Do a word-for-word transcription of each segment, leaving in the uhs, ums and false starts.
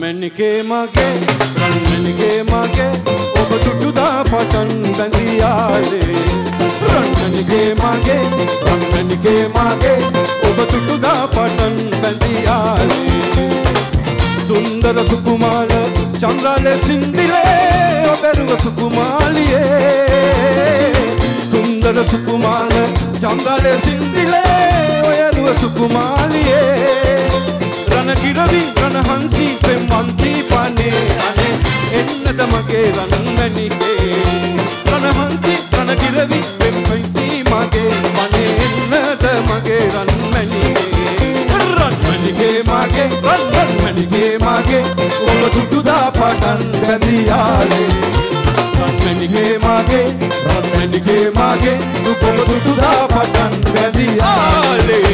රන්මැණිකේ මගේ රන්මැණිකේ මගේ ඔබ තුටුදා පටන් බැඳියාලේ රන්මැණිකේ මගේ රන්මැණිකේ මගේ ඔබ තුටුදා පටන් බැඳියාලේ සුන්දර සුකුමාල චන්ද්‍රාලේ සින්දිලේ ඔබරුව සුකුමාලියේ සුන්දර සුකුමාල චන්ද්‍රාලේ සින්දිලේ ඔයරුව සුකුමාලියේ රණ කිරවි රණ හංසි පෙම්වන්ති පනේ අනේ එන්නද මගේ රන්මැණිකේ රණ හංසි රණ කිරවි පෙම්වන්ති මගේ පනේ එන්නද මගේ රන්මැණිකේ රන්මැණිකේ මගේ රන්මැණිකේ මගේ ඔබ තුටුදා පටන් බැඳියාලේ රන්මැණිකේ මගේ රන්මැණිකේ මගේ ඔබ තුටුදා පටන් බැඳියාලේ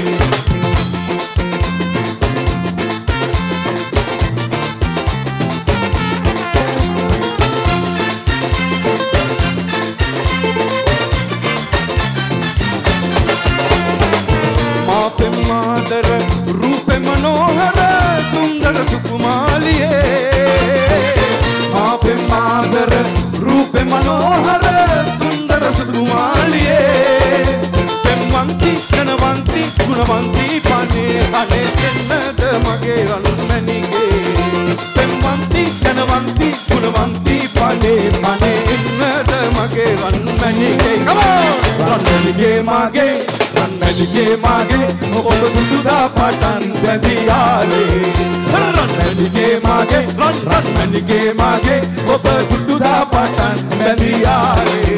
මාදර රූපේ මනෝහර සුන්දර සුකුමාලියේ ආපේ මාදර රූපේ මනෝහර සුන්දර සුකුමාලියේ පෙම්වන්ති ගුණවන්ති ගුණවන්ති පනේ අනේ එන්නද මගේ රන්මැණිකේ පෙම්වන්ති ගුණවන්ති ගුණවන්ති පනේ පනේ එන්නද මගේ රන්මැණිකේ come on රන්මැණිකේ මගේ රන්මැණිකේ මගේ ඔබ තුටුදා පටන් බැඳියාලේ රන්මැණිකේ මගේ රන්මැණිකේ මගේ ඔබ තුටුදා පටන් බැඳියාලේ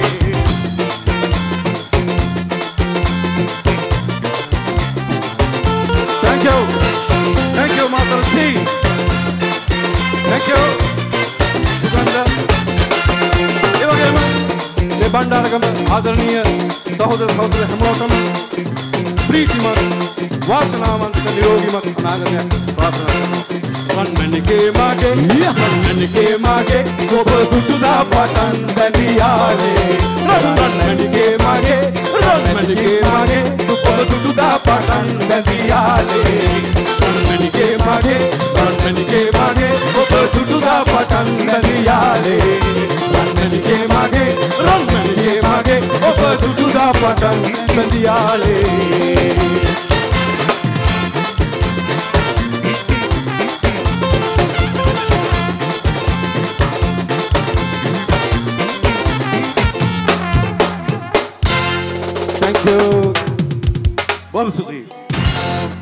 Thank you Thank you Master T Thank you Suganda ඒ වගේම මේ බණ්ඩාරගම ආදරණීය සහෝදර සහෝදර හැමෝටම ප්‍රීතිමත් වාසනාවන්ත නිරෝගීමත් අනාගතයක් ප්‍රාර්ථනා කරනවා රන්මැණිකේ මගේ රන්මැණිකේ මගේ ඔබ තුටුදා පටන් බැඳියාලේ රන්මැණිකේ මගේ රන්මැණිකේ මගේ ඔබ තුටුදා පටන් බැඳියාලේ රන්මැණිකේ මගේ රන්මැණිකේ මගේ ඔබ තුටුදා පටන් බැඳියාලේ රන්මැණිකේ මගේ රන්මැණිකේ මගේ ඔබ තුටුදා පටන් බැඳියාලේ Thank you. Bom sorrir.